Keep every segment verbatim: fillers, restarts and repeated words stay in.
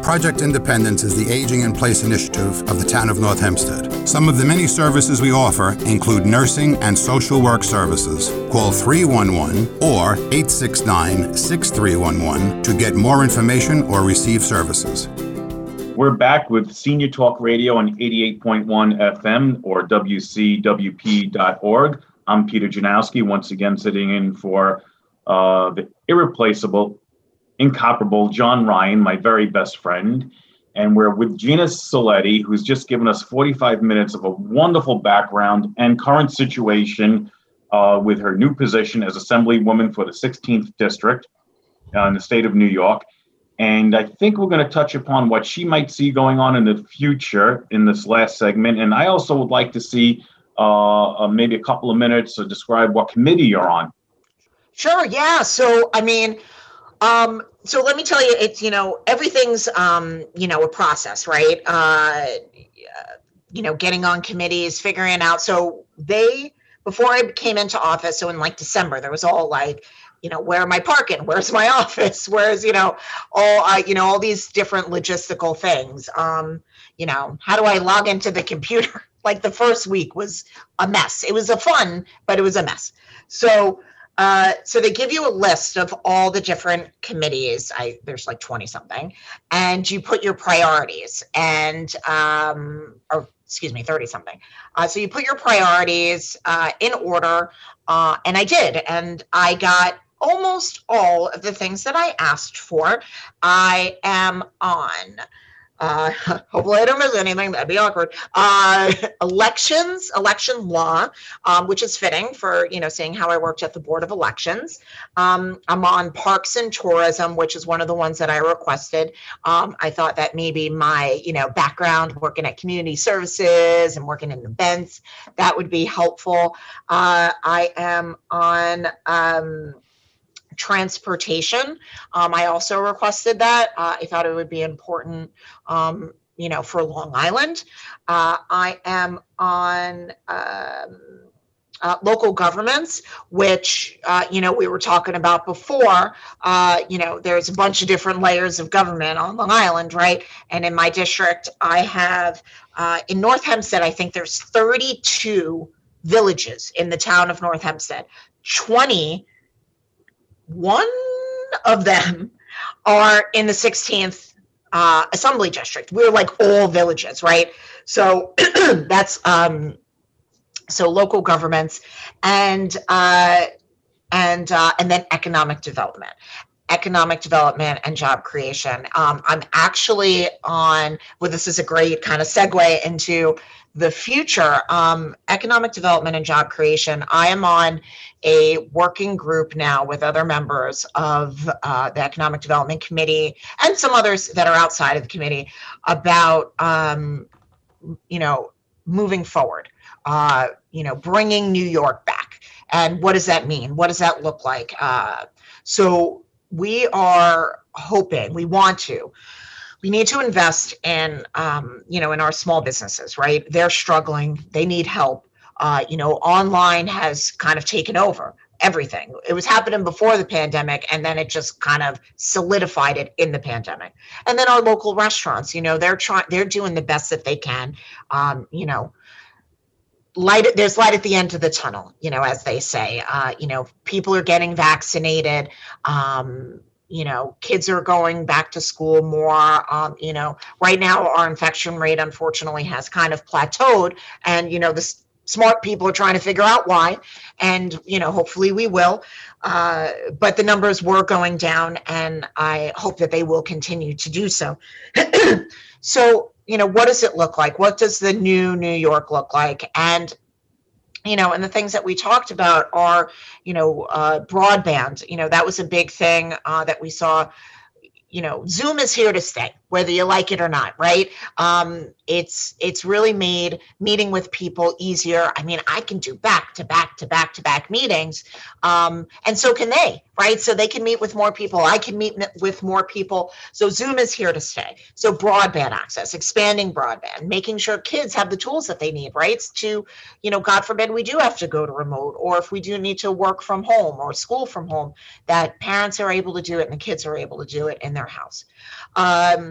Project Independence is the Aging in Place initiative of the town of North Hempstead. Some of the many services we offer include nursing and social work services. Call three one one or eight six nine, six three one one to get more information or receive services. We're back with Senior Talk Radio on eighty-eight point one F M or W C W P dot org. I'm Peter Janowski, once again sitting in for uh, the irreplaceable, incomparable John Ryan, my very best friend. And we're with Gina Soletti, who's just given us forty-five minutes of a wonderful background and current situation uh, with her new position as Assemblywoman for the sixteenth District uh, in the state of New York. And I think we're going to touch upon what she might see going on in the future in this last segment. And I also would like to see uh, uh, maybe a couple of minutes to describe what committee you're on. Sure, yeah. So, I mean, um, so let me tell you, it's, you know, everything's, um, you know, a process, right? Uh, you know, getting on committees, figuring out. So they, before I came into office, so in like December, there was all like, you know, where am I parking? Where's my office? Where's, you know, all, uh, you know, all these different logistical things. Um, you know, how do I log into the computer? Like the first week was a mess. It was a fun, but it was a mess. So, uh, so they give you a list of all the different committees. I, there's like twenty something, and you put your priorities and, um, or excuse me, thirty something. Uh, so you put your priorities, uh, in order, uh, and I did, and I got almost all of the things that I asked for. I am on, uh, hopefully I don't miss anything, that'd be awkward. Uh, elections, election law, um, which is fitting for, you know, seeing how I worked at the Board of Elections. Um, I'm on Parks and Tourism, which is one of the ones that I requested. Um, I thought that maybe my, you know, background working at community services and working in events, that would be helpful. Uh, I am on, um, transportation. Um, I also requested that. Uh, I thought it would be important, um, you know, for Long Island. Uh, I am on um, uh, local governments, which, uh, you know, we were talking about before. Uh, you know, there's a bunch of different layers of government on Long Island, right? And in my district, I have, uh, in North Hempstead, I think there's thirty-two villages in the town of North Hempstead. twenty One of them are in the sixteenth uh, Assembly District. We're like all villages, right? So that's um, so local governments and uh, and uh, and then economic development. Economic development and job creation. Um, I'm actually on, well, this is a great kind of segue into the future. Um, economic development and job creation. I am on a working group now with other members of uh, the Economic Development Committee and some others that are outside of the committee about, um, you know, moving forward, uh, you know, bringing New York back. And what does that mean? What does that look like? Uh, so we are hoping, we want to, we need to invest in, um, you know, in our small businesses, right? They're struggling, they need help. Uh, you know, online has kind of taken over everything. It was happening before the pandemic, and then it just kind of solidified it in the pandemic. And then our local restaurants, you know, they're trying, they're doing the best that they can. Um, you know, light, there's light at the end of the tunnel, you know, as they say. Uh, you know, people are getting vaccinated. Um, you know, kids are going back to school more. Um, you know, right now our infection rate, unfortunately, has kind of plateaued, and, you know, the smart people are trying to figure out why, and, you know, hopefully we will. Uh, but the numbers were going down, and I hope that they will continue to do so. So, you know, what does it look like? What does the new New York look like? And, you know, and the things that we talked about are, you know, uh, broadband. You know, that was a big thing uh, that we saw. You know, Zoom is here to stay, whether you like it or not, right? Um, it's it's really made meeting with people easier. I mean, I can do back to back to back to back meetings, um, and so can they, right? So they can meet with more people. I can meet with more people. So Zoom is here to stay. So broadband access, expanding broadband, making sure kids have the tools that they need, right? To, you know, God forbid we do have to go to remote, or if we do need to work from home or school from home, that parents are able to do it and the kids are able to do it in their house. Um,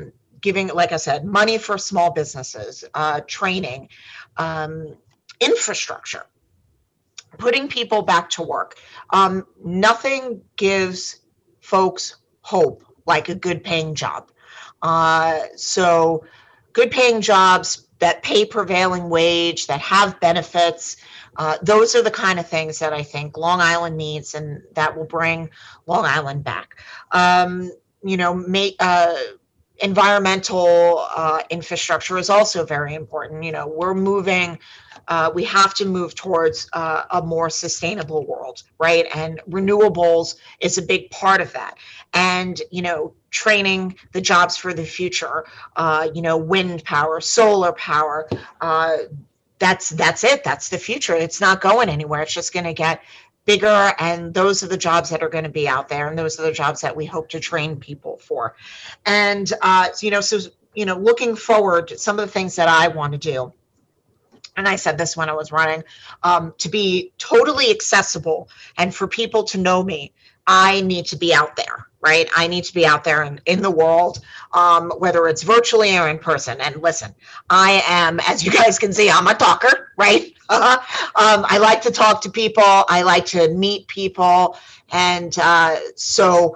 giving, like I said, money for small businesses, uh, training, um, infrastructure, putting people back to work. Um, nothing gives folks hope like a good paying job. Uh, so good paying jobs that pay prevailing wage, that have benefits, uh, those are the kind of things that I think Long Island needs, and that will bring Long Island back. Um, you know, make, uh, environmental uh, infrastructure is also very important. You know, we're moving, uh, we have to move towards uh, a more sustainable world, right? And renewables is a big part of that. And, you know, training the jobs for the future, uh, you know, wind power, solar power, uh, that's, that's it. That's the future. It's not going anywhere. It's just going to get bigger, and those are the jobs that are going to be out there, and those are the jobs that we hope to train people for. And uh, you know, so you know, looking forward, some of the things that I want to do, and I said this when I was running, um, to be totally accessible and for people to know me, I need to be out there, right? I need to be out there in, in the world, um, whether it's virtually or in person. And listen, I am, as you guys can see, I'm a talker, right? Uh-huh. Um, I like to talk to people. I like to meet people. And uh, so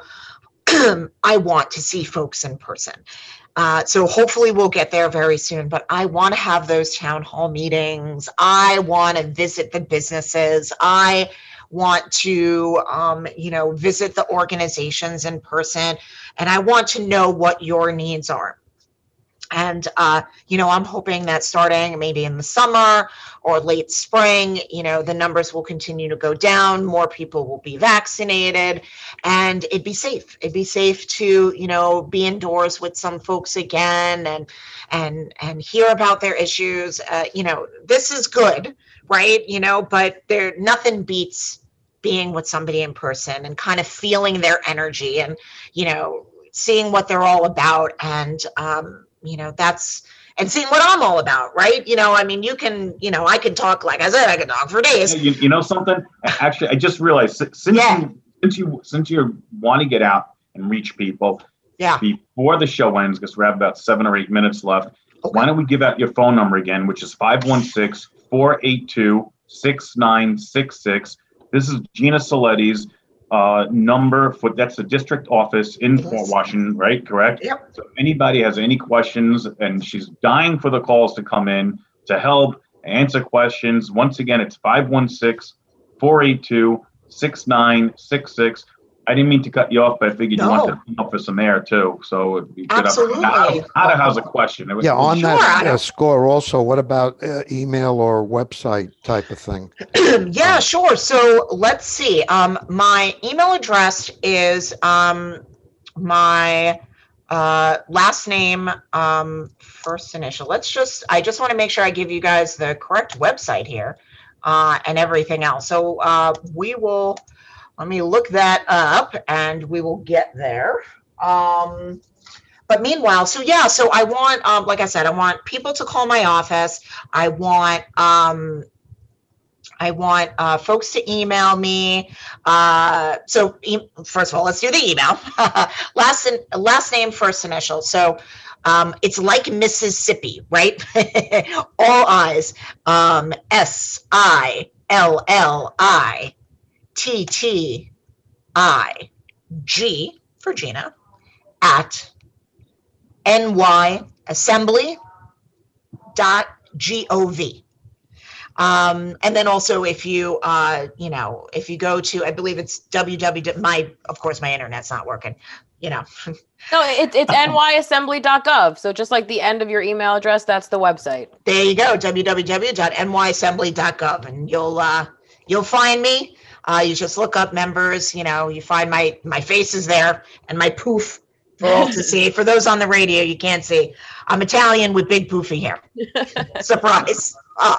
I want to see folks in person. Uh, so hopefully we'll get there very soon, but I want to have those town hall meetings. I want to visit the businesses. I want to, um, you know, visit the organizations in person, and I want to know what your needs are. And, uh, you know, I'm hoping that starting maybe in the summer or late spring, you know, the numbers will continue to go down, more people will be vaccinated, and it'd be safe. It'd be safe to, you know, be indoors with some folks again and, and, and hear about their issues. Uh, you know, this is good, right? You know, but there, nothing beats being with somebody in person and kind of feeling their energy and, you know, seeing what they're all about. And, um, you know, that's, and seeing what I'm all about, right? You know, I mean, you can, you know, I can talk, like I said, I can talk for days. You, you know something? Actually, I just realized since Yeah. you, since you, since you want to get out and reach people, Yeah. before the show ends, because we have about seven or eight minutes left, Okay. why don't we give out your phone number again, which is five one six, four eight two, six nine six six. This is Gina Soletti's uh, number for, that's the district office in Yes. Fort Washington, right? Correct? Yep. So if anybody has any questions, and she's dying for the calls to come in to help answer questions. Once again, it's five one six, four eight two, six nine six six. I didn't mean to cut you off, but I figured No. you wanted to come up for some air too. So it'd be good. Absolutely. Ada has a question. It was- Yeah, on Sure, that I uh, don't- score also, what about uh, email or website type of thing? Yeah, sure. So let's see. Um, my email address is um, my uh, last name, um, first initial. Let's just, I just want to make sure I give you guys the correct website here uh, and everything else. So uh, we will, let me look that up and we will get there. Um, But meanwhile, so yeah, so I want, um, like I said, I want people to call my office. I want, um, I want uh, folks to email me. Uh, so e- first of all, let's do the email. last in, last name, first initial. So um, it's like Mississippi, right? All I's. Um, S I L L I T T I G for Gina at N Y assembly dot gov. Um, and then also if you, uh, you know, if you go to, I believe it's www, my, of course, my internet's not working, you know. No, it, it's N Y assembly dot gov. So just like the end of your email address, that's the website. There you go, w w w dot n y assembly dot gov, and you'll, uh, you'll find me. Uh, you just look up members, you know, you find my, my face is there and my poof for all to see. For those on the radio, you can't see. I'm Italian with big poofy hair. Surprise.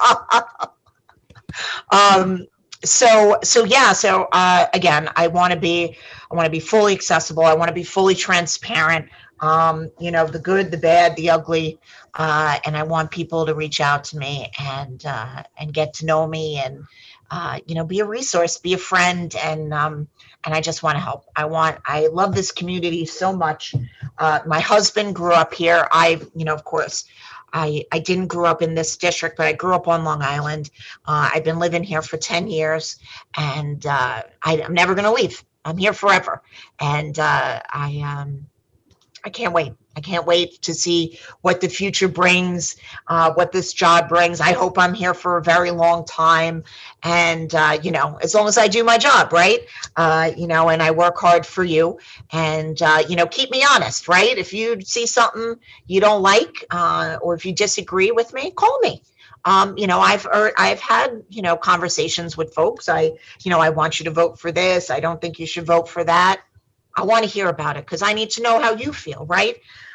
um, so, so yeah, so, uh, again, I want to be, I want to be fully accessible. I want to be fully transparent. Um, you know, the good, the bad, the ugly. Uh, and I want people to reach out to me and, uh, and get to know me and, uh, you know, be a resource, be a friend, and um, and I just want to help. I want, I love this community so much. Uh, my husband grew up here. I, you know, of course, I, I didn't grow up in this district, but I grew up on Long Island. Uh, I've been living here for ten years, and uh, I, I'm never going to leave. I'm here forever. And uh, I, um, I can't wait. I can't wait to see what the future brings, uh, what this job brings. I hope I'm here for a very long time. And, uh, you know, as long as I do my job, right? Uh, you know, and I work hard for you, and, uh, you know, keep me honest, right? If you see something you don't like, uh, or if you disagree with me, call me. Um, you know, I've er, I've had, you know, conversations with folks. I, you know, I want you to vote for this. I don't think you should vote for that. I want to hear about it because I need to know how you feel, right?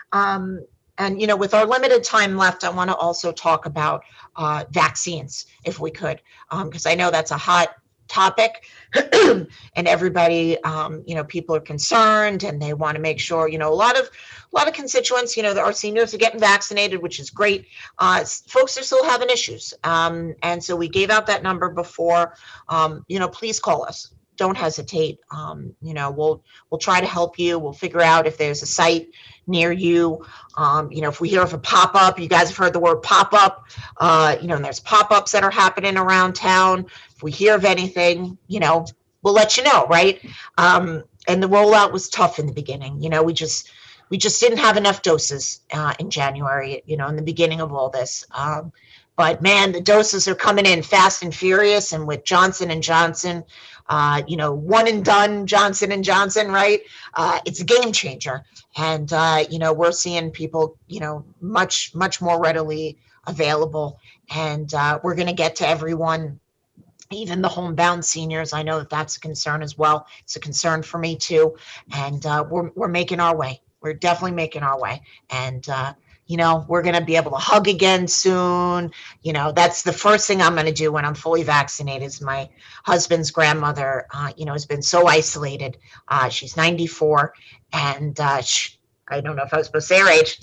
Um, and, you know, with our limited time left, I want to also talk about uh, vaccines, if we could, because um, I know that's a hot topic and everybody, um, you know, people are concerned and they want to make sure, you know, a lot of a lot of constituents, you know, our seniors are getting vaccinated, which is great. Uh, folks are still having issues. Um, and so we gave out that number before, um, you know, please call us. Don't hesitate. Um, you know, we'll we'll try to help you. We'll figure out if there's a site near you. Um, you know, if we hear of a pop-up, you guys have heard the word pop-up. Uh, you know, and there's pop-ups that are happening around town. If we hear of anything, you know, we'll let you know, right? Um, and the rollout was tough in the beginning. You know, we just we just didn't have enough doses uh, in January. You know, in the beginning of all this. Um, but man, the doses are coming in fast and furious, and with Johnson and Johnson. Uh, you know, one and done Johnson and Johnson, right? Uh, it's a game changer. And, uh, you know, we're seeing people, you know, much, much more readily available. And uh, we're going to get to everyone, even the homebound seniors. I know that that's a concern as well. It's a concern for me too. And uh, we're, we're making our way. We're definitely making our way. And, uh, you know, we're going to be able to hug again soon. You know, that's the first thing I'm going to do when I'm fully vaccinated. Is my husband's grandmother, uh, you know, has been so isolated. Uh, she's ninety-four, and uh, she, I don't know if I was supposed to say her age.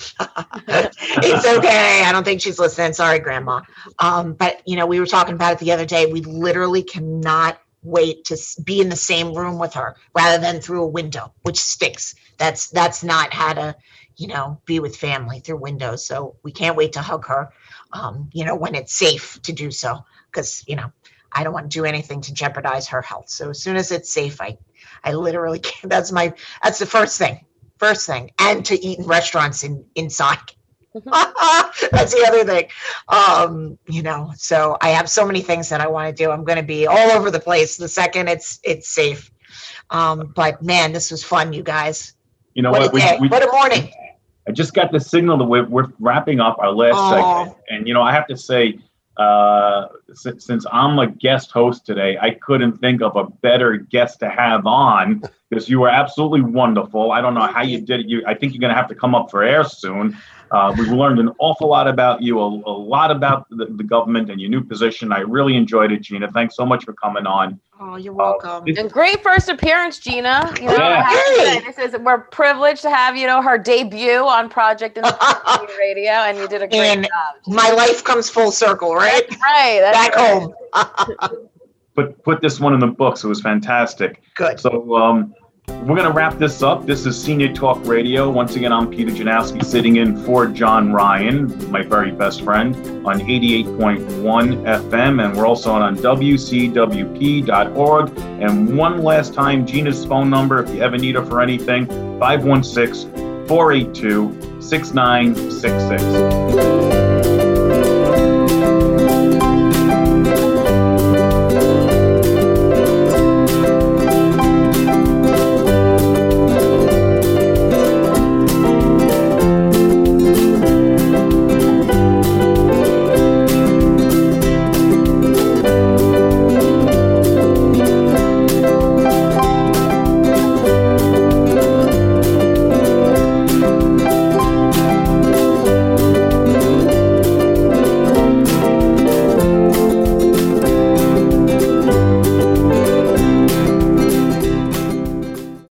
It's okay. I don't think she's listening. Sorry, Grandma. Um, but, you know, we were talking about it the other day. We literally cannot wait to be in the same room with her rather than through a window, which stinks. That's that's not how to, you know, be with family through windows. So we can't wait to hug her, um, you know, when it's safe to do so, because, you know, I don't want to do anything to jeopardize her health. So as soon as it's safe, I, I literally can't. That's my, that's the first thing, first thing, and to eat in restaurants in, inside. That's the other thing. Um, you know, so I have so many things that I want to do. I'm going to be all over the place the second it's, it's safe. Um, but man, this was fun, you guys. You know what? what? A day. We, we, what a morning. I just got the signal that we're, we're wrapping up our last oh. segment. And, you know, I have to say, uh, since, since I'm a guest host today, I couldn't think of a better guest to have on because you were absolutely wonderful. I don't know how you did it. You, I think you're going to have to come up for air soon. Uh, we've learned an awful lot about you, a, a lot about the, the government and your new position. I really enjoyed it, Gina. Thanks so much for coming on. Oh, you're welcome. Uh, and great first appearance, Gina. You know, Yeah. I have to say, this is we're privileged to have, you know, her debut on Project Inspiration Radio, and you did a great and job. My life comes full circle, right? That's right. That's Back right. home. Put put this one in the books. It was fantastic. Good. So um, we're going to wrap this up. This is Senior Talk Radio. Once again, I'm Peter Janowski sitting in for John Ryan, my very best friend, on eighty-eight point one F M. And we're also on W C W P dot org. And one last time, Gina's phone number, if you ever need her for anything, five one six, four eight two, six nine six six.